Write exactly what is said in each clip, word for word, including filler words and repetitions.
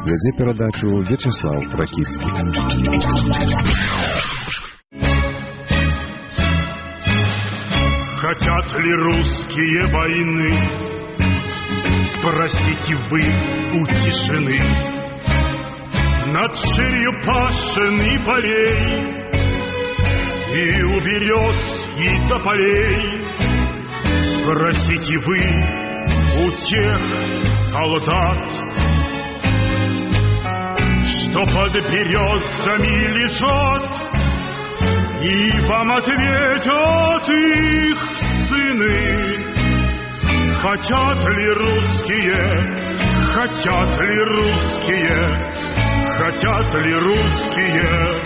Вядзе перадачу Вячеслав Кракіцкі. Хотят ли русские войны? Спросите вы у тишины. Над ширью пашен и полей, и у берез и тополей. Спросите вы у тех солдат, что под березами лежат, и вам ответят их сыны. Хотят ли русские, хотят ли русские, хотят ли русские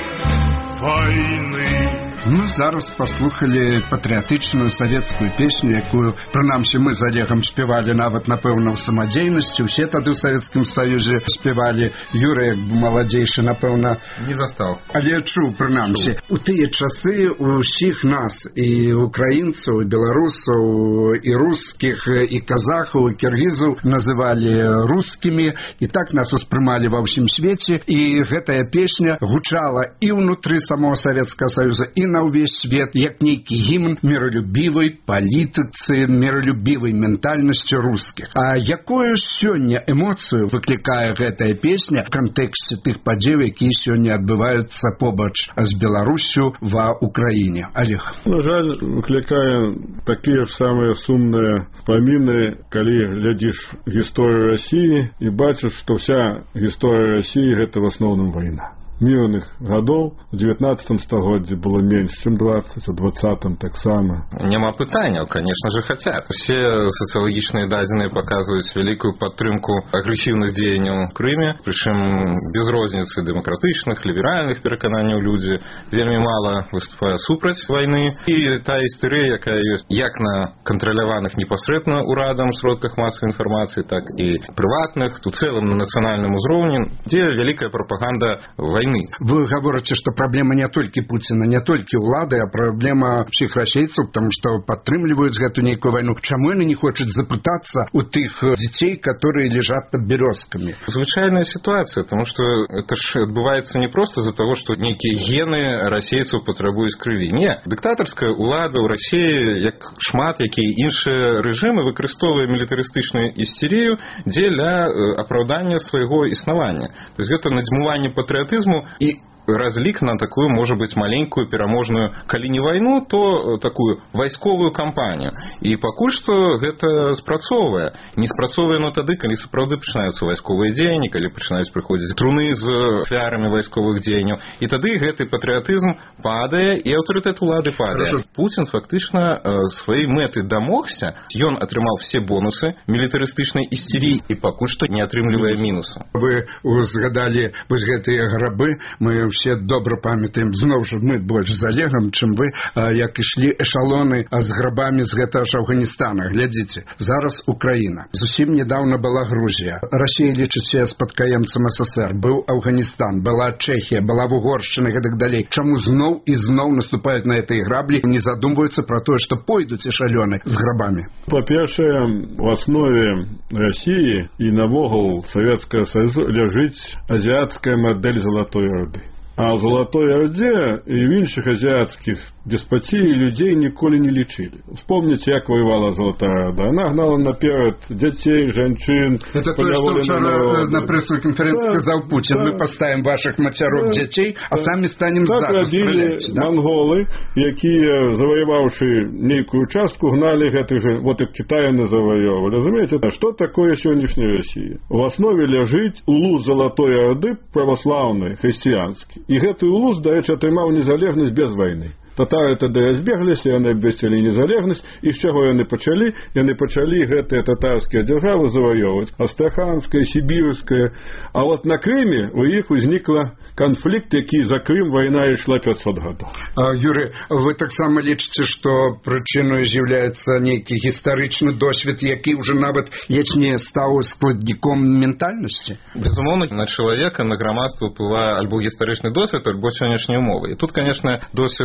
войны? Ну, зараз паслухалі патрыятычную савецкую песню, якую, прынамсі, мы з Олегам спявалі нават, напэўна, ў самадзейнасці. Усе тады ў Савецкім Саюзе спявалі. Юра, як бы маладзейшы, напэўна, не застаў. Але чуў, прынамсі. У тыя часы ўсіх нас, і украінцаў, і беларусаў, і рускіх, і казахаў, і кіргізаў называлі рускімі, і так нас успрымалі ва ўсім свеце. І гэтая песня гучала і ўнутры самого Савецкага Саюза, і на ўвесь свет, як нейкі гімн міралюбівай палітыцы, міралюбівай ментальнасці рускіх. А якую сёння эмоцыю выклікае гэтая песня в кантэксце тых падзеяў, якія сёння адбываюцца побач з Беларуссю ва Украіне? Олег. На жаль, выклікае такія ж самыя сумныя спаміны, калі глядзіш гісторыю Расіі і бачыш, што вся гісторыя Расіі гэта в асноўным вайна. Мирных годов у девятнадцатом стагоддзі было меньше, чем двадцать, у двадцатом таксама. Няма пытанняў, конечно же, хотят. Все социологічныя дадзеныя показывают великую падтрымку агрэсіўных дзеянняў в Крыме, причем без розніцы дэмакратычных, ліберальных перакананняў людзі вельмі мала выступае супраць вайны. І та істэрыя, якая ёсць як на кантраляваных непасрэдна урадам сродках масавай інфармацыі, так і прыватных, у цэлым на нацыянальным узроўні, дзе вялікая прапаганда вайны. Вы говорите, что проблема не только Путина, не только улады, а проблема всех российцев, потому что подтрымливают эту некую войну. Чему они не хотят запытаться у тех детей, которые лежат под березками? Звычайная ситуация, потому что это ж отбывается не просто из-за того, что некие гены российцев потребуют крови. Не, диктаторская улада у России, як шмат, якія іншыя рэжымы, выкарыстоўвае мілітарыстычную істерію дзеля апраўдання свайго існавання. То есть гэта надзьмуванне патрыятызму и разлік на такую, может быть, маленькую пераможную, калі не вайну, то такую вайсковую кампанію. І пакуль што гэта спрацоўвае. Не спрацоўвае, но тады, калі сапраўды пачынаюцца вайсковыя дзеянні, калі пачынаюць прыходзіць труны з ахвярамі вайсковых дзеянняў. І тады гэты патрыятызм падае, і аўтарытэт улады падае. Путін фактычна сваёй мэты дамогся, ён атрымаў все бонусы мілітарыстычнай істеріі і пакуль што не атрымлівае мінусу. Вы згадалі вось гэтыя грабы, мы все добра памятаем, зноў жа мы больш з Олегам, чым вы, як ішлі эшалоны з грабамі з гэтага ж Афганістана. Глядзіце, зараз Украіна. Зусім недавно была Грузія. Расія лічыць себя спадкаемцам СССР. Быў Афганістан, была Чэхія, была Угоршчына і гэтак далей. Чаму зноў і зноў наступаюць на гэтыя граблі, не задумваюцца пра тое, што пойдуць эшалёны з грабамі? Па-першае, у аснове Расіі і навогул Савецкага Саюза ляжыць азіяцкая мадэль Залатой Орды. А в Золотой Орде и в іншых азиатских деспотии людей ніколі не лечили. Вспомните, як воевала Золотая Орда. Она гнала наперед детей, женщин. Это то, что вчера на прессовой конференции да, сказал Путин. Да. Мы поставим ваших матерок, да, детей, а да. сами станем так сзаду стрелять. Да? Монголы, якія, завоевавшие некую участку, гнали гэтых, вот и Китая завоевывали. Разумеете, что такое сегодняшняя Россия? В основе лежит улус Золотой Орды православный, христианский. І гэты улус, дарэчы, атрымаў незалежнасць без вайны. Татары тады разбегліся, яны абвясцілі незалежнасць, і з чаго яны пачалі? Яны пачалі гэтыя татарскія дзяржавы заваёўваць, астраханская, сібірская. А вот на Крыме у іх узнікла канфлікт, які за Крым вайна ішла пятьсот гадоў. Юрий, вы таксама лічыце, што прычыною з'яўляецца нейкі гістарычны досвед, які ўжо нават не стаў складніком ментальнасці? Безумоўна, на чалавека, на грамадства ўплывае альбо гістарычны досвед, альбо сённяшнія ўмовы. І тут, конечно, досвед России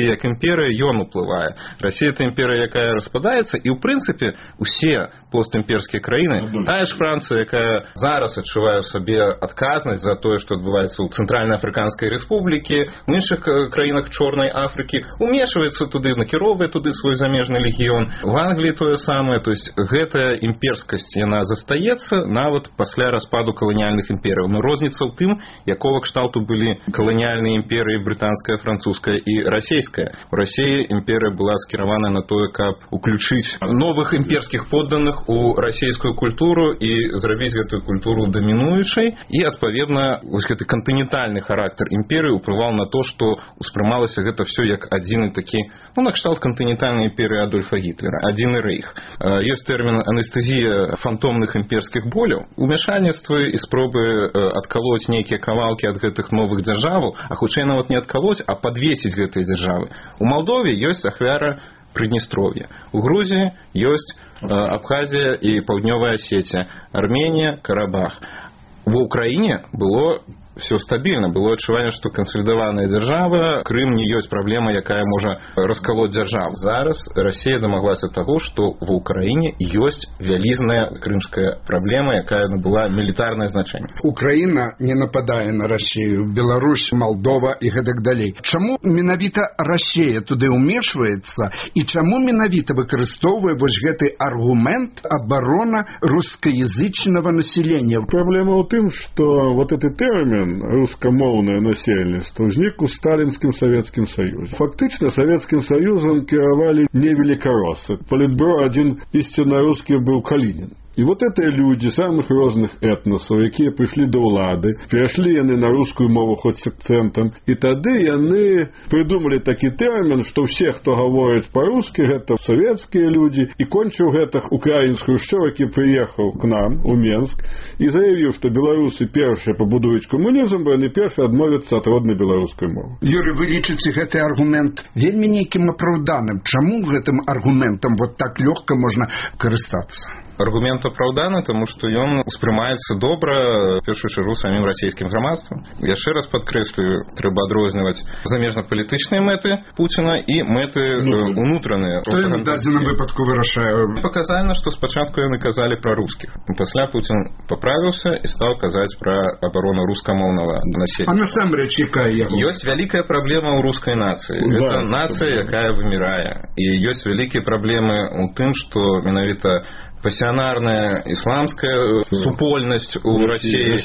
Расія як імперыя, ён уплывае. Расія – это імперыя, якая распадаецца, і, ў прынцыпе, усе постімперскія краіны, тая ж Францыя, якая зараз адчувае ў сабе адказнасць за тое, што адбываецца ў Цэнтральна-Афрыканскай рэспублікі, у іншых краінах Чорнай Афрыкі, умешваецца туды, накіроўвае туды свой замежны легіён. В Англіі тое самае, то есть гэтая імперскасць, яна застаецца нават пасля распаду каланіяльных імперыяў. Но розніца ў тым, якога кшталту былі каланіяльныя імперыі брытанская, французская і расійская. У Расіі імперыя была скіравана на тое, каб уключыць новых імперскіх подданых у расійскую культуру і зрабіць гэтую культуру дамінуючай, і адпаведна вось гэты кантынентальны характар імперыі уплываў на то, што успрымалася гэта все як адзіны такі, ну, накшталт кантынентальнай імперыі Адольфа Гітлера, адзіны рэйх. Ёсць тэрмін анестэзія фантомных імперскіх боляў, умяшальніцтвы і спробы адкалоць нейкія кавалкі ад гэтых новых дзяржаваў, а хутчэй нават не адкалоць, а падвесіць гэтыя дзяржавы. У Малдове ёсць ахвяра Прыднестровья. У Грузии есть Абхазия и Паўднёвая Осетия, Армения, Карабах. В Украине было все стабільна. Было адчуванне, што кансалідаваная дзяржава, Крым не ёсць праблема, якая можа раскалоць дзяржаву. Зараз Расія дамаглася таго, што ва ўкраіне ёсць вялізная крымская праблема, якая набыла мілітарнае значэнне. Украіна не нападае на Расію, Беларусь, Малдова і гэтак далей. Чаму менавіта Расія туды ўмешваецца і чаму менавіта выкарыстоўвае вось гэты аргумент абарона рускаязычнага насялення? Праблема ў тым, што вот этот тэрмін рускамоўнае насельніцтва ўзнік у сталінскім Савецкім Саюзе. Фактычна Савецкім Саюзам кіравалі не великороссы. Палітбюро адзін ісцінна рускі быў Калінін. И вот это люди самых розных этносов, якія пришли до ўлады, перешли яны на русскую мову хоть с акцентом, и тады яны придумали такі тэрмін, что все, кто говорит по-русски, это советские люди, и кончил гэтых украинскую Хрущёв, які приехал к нам у Менск, и заявил, что белорусы першие побудуюць коммунизм, бо яны першие адмовятся от родной белорусской мовы. Юрий, вы лічыце гэты аргумент вельмі нейкім апраўданым. Чаму гэтым аргументам вот так лёгка можна карыстацца? Аргумент апраўданы, тому што ён успрымаецца добра, в першую чаргу, самім расійскім грамадствам. Яшчэ раз падкрэслюю, трэба адрозніваць замежна-палітычныя мэты Пуціна і мэты ну, унутраныя. Што ён у дадзеным выпадку вырашае? Паказальна, што спачатку яны казалі пра рускіх. Пасля Пуцін паправіўся і стаў казаць пра абарону рускамоўнага насельніцтва. А насамрэч якая яго? Ёсць вялікая праблема ў рускай нацыі. Гэта да, нацыя, якая вымірае. І ёсць вялікія праблемы ў тым, што менавіта пассіянарная ісламская супольнасць у Расіі,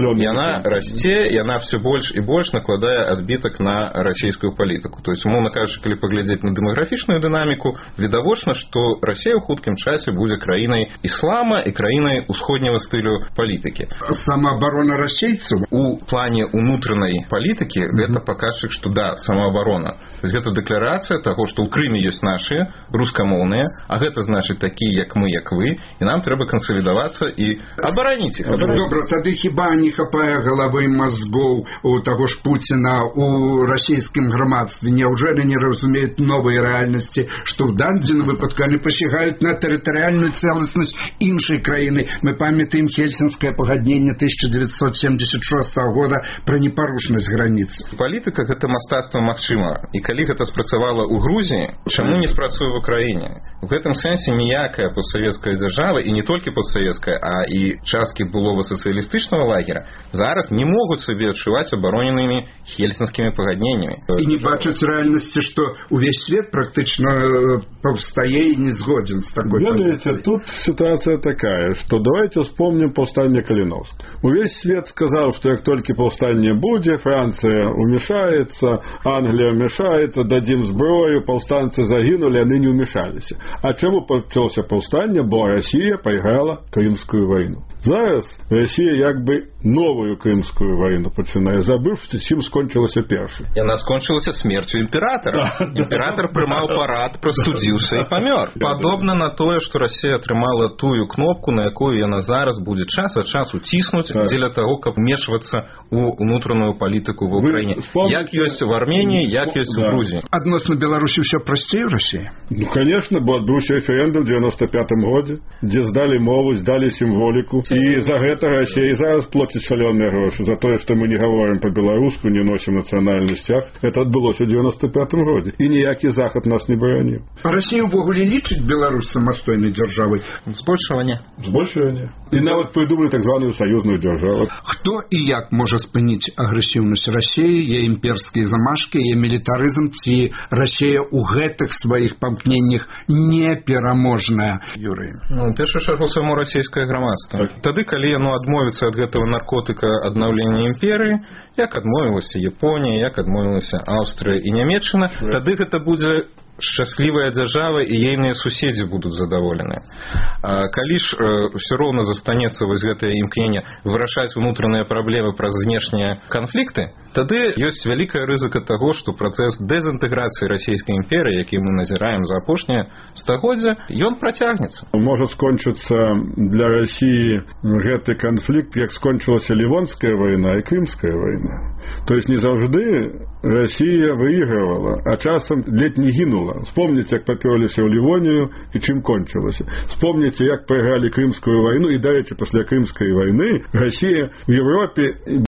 яна расце, яна все больш і больш накладае адбітак на расійскую палітыку. То есть, умоўна кажучы, калі паглядзець на дэмаграфічную дынаміку, відавочна, што Расія ў хуткім часе будзе краінай іслама і краінай усходняга стылю палітыкі. Самаабарона расейцаў у плане унутранай палітыкі mm-hmm. гэта паказчык, што да, самаабарона. То есть, гэта дэкларацыя таго, што ў Крыме ёсць нашыя рускамоўныя, а гэта значыць такія, як мы, як вы, і нам трэба кансалідавацца і абараніць іх. Добра, тады хіба не хапае галавы мазгоў у таго ж Пуціна у расійскім грамадстве? Няўжо не разумеюць новыя рэальнасці, што ў дадзеным выпадку яны пасягаюць на тэрытарыяльную цэласнасць іншай краіны? Мы памятаем Хельсінскае пагадненне тысяча девятьсот семьдесят шестого года пра непарушнасць граніц. Палітыка гэта мастацтва магчыма. І калі гэта спрацавала ў Грузіі, чаму не спрацуе в Украіне? У гэтым сэнсе ніякая постсавецкая дзяржава, і не толькі постсавецкая, а і часткі былога сацыялістычнага лагера, зараз не могуць сабе адчуваць абароненымі хельсінскімі пагадненнямі. І не бачаць рэальнасці, што увесь свет практычна паўстае і не згодзін з такой позицией. Тут ситуация такая, что давайте вспомним повстание Калиновского. Увесь свет сказал, что как только повстание будет, Франция умешается, Англия вмешается, дадим зброю, повстанцы загинули, они не вмешались. А чему почалося повстание? Бо Россия проиграла Крымскую войну. Зараз Россия як бы новую Крымскую войну починає, забывши, чим скончилася перша. Яна скончилася смертью імператора. Імператор приймав парад, простудився і помер. Подобно на тое, што Россия атрымала тую кнопку, на якую яна зараз будзе час ад часу ціснуць дзеля таго, каб вмешвацца ў унутраную палітыку ва Ўкраіне. Як ёсць в Армении, як ёсць у Грузии. Адносна Беларусі ўсё прасцей у России? Ну, конечно, бо адбыўся референдум в девяносто пятом году. дзе здалі мову, здалі сімволіку. І за гэта Расія і зараз плоціць шалёныя грошы. За тое, што мы не гаворым па-беларуску, не носім нацыянальны сцяг. Это адбылося ў девяносто пятым годзе. І ніякі захад нас не бараніў. Расія ўвогуле лічыць Беларусь самастойнай дзяржавай? Збольшага не. Збольшага не. І нават прыдумалі так званую саюзную дзяржаву. Хто і як можа спыніць агрэсіўнасць Расіі, яе імперскія замашкі, яе мілітарызм, ці Расія ў гэтых сваіх памкненнях непераможная? Юрый. Ну, в першую чаргу само расійскае грамадства. Так. Тады, калі яно адмовіцца ад гэтага наркотыка аднаўлення імперыі, як адмовілася Японія, як адмовілася Аўстрыя і Нямецчына, тады гэта будзе шчаслівая дзяржава і ейныя суседзі будуць задаволеныя. А калі ж э, ўсё роўна застанецца вось гэтае імкненне вырашаць унутраныя праблемы праз знешнія канфлікты, тады ёсць вялікая рызыка таго, што працэс дэзінтэграцыі расійскай імперыі, які мы назіраем за апошняе стагоддзя, ён працягнецца. Можа скончыцца для Расіі гэты канфлікт, як скончылася Лівонская вайна і Крымская вайна. То есть не заўжды Расія выйгравала, а часам ледь не гінула. Вспомните, як паперліся ў Лівонію і чым кончылася. Вспомните, як прайгралі Крымскую вайну, і, дарэчы, пасля Крымскай вайны Расія в Европе